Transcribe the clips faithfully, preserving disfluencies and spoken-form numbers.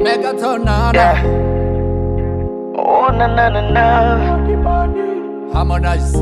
Megaton, na, Yeah. Oh na na na na. Harmonize.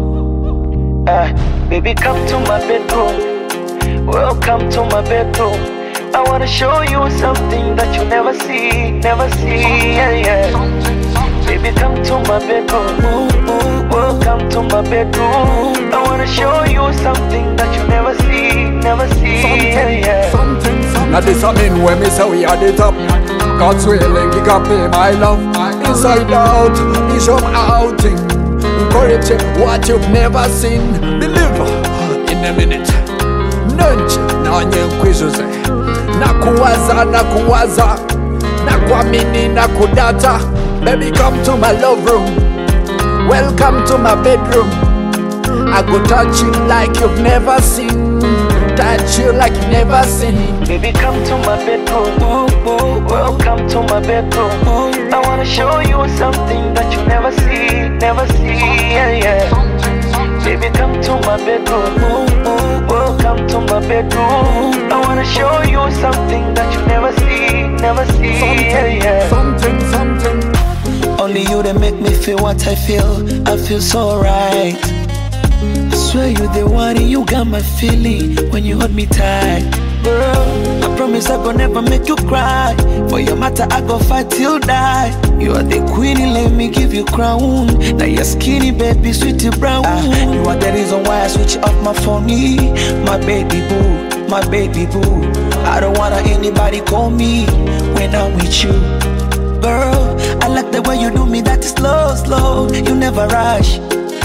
Uh, baby, come to my bedroom. Welcome to my bedroom. I wanna show you something that you never see, never see. Yeah, yeah. Baby, come to my bedroom. Welcome to my bedroom. I wanna show you something that you never see, never see. Yeah, yeah. Something, something. Now this I mean when me say we are the top. God's willing, you can pay my love. Inside out, bishop outing. Encourage what you've never seen. Deliver in a minute. Nunch, na nye nkwizuze. Na kuwaza, na kuwaza. Na kuamini, na kudata. Baby, come to my love room. Welcome to my bedroom. I go touch you like you've never seen. Touch you like you've never seen. Baby, come to my bedroom. Welcome to my bedroom. I wanna show you something that you never see, never see. Yeah, yeah. Baby, come to my bedroom. Welcome to my bedroom. I wanna show you something that you never see, never see. Yeah, yeah. Something, something. Only you that make me feel what I feel. I feel so right. I swear you the one and you got my feeling when you hold me tight. Girl, I promise I gon' never make you cry. For your matter I go fight till die. You are the queen, let me give you crown. Now you're skinny baby, sweetie brown. Ah, you are the reason why I switch off my phone. My baby boo, my baby boo. I don't wanna anybody call me when I'm with you. Girl, I like the way you do me, that is slow, slow. You never rush.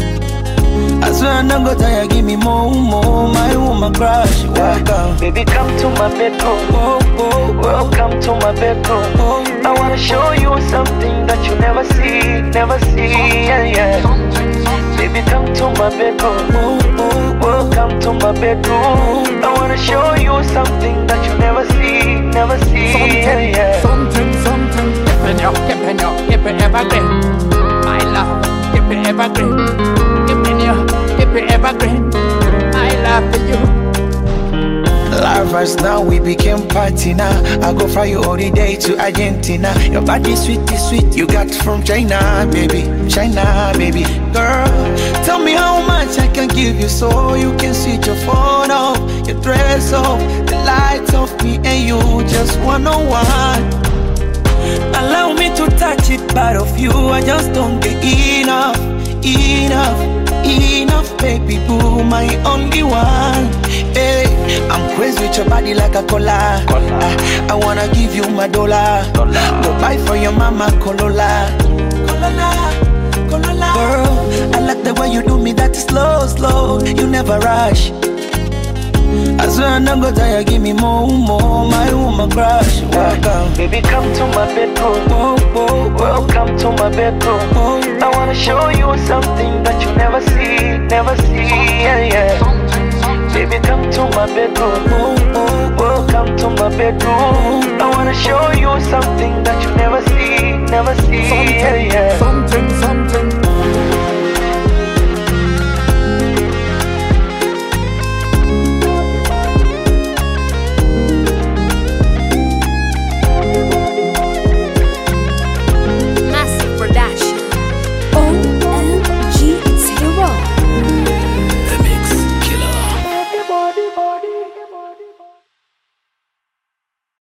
I swear I'm not gonna tire, give me more, more. My woman crush. Welcome, baby, come to my bedroom. Oh, oh, welcome to my bedroom. Oh, I wanna show you something that you never see, never see. Yeah, yeah. Baby, come to my bedroom. Oh, oh, welcome to my bedroom. I wanna show you something that you never see, never see. Something, yeah, yeah. something, something. Keep it, keep it, keep it evergreen. My love, keep it evergreen. Keep it, keep it evergreen. I love you. Lovers now, we became party now. I go fly you all the day to Argentina. Your body sweet is sweet, you got from China, baby, China, baby. Girl, tell me how much I can give you so you can switch your phone off, your dress off, the lights off, me and you just one-on-one. Allow me to touch it, part of you I just don't get enough, enough, enough, baby boo, my only one. Hey, I'm crazy with your body like a cola. I, I wanna give you my dollar. dollar. Go buy for your mama Corolla. Corolla, Corolla. Girl, I like the way you do me, that is slow, slow. You never rush. I swear I'm not gonna tire, give me more, more. My woman crush. Welcome, baby, come to my bedroom. Oh, oh, welcome to my bedroom. Oh, I wanna show you something that you never see, never see. Yeah, yeah. Baby, come to my bedroom. Oh, oh, welcome to my bedroom. I wanna show you something that you never see, never see. Something, yeah, yeah. something.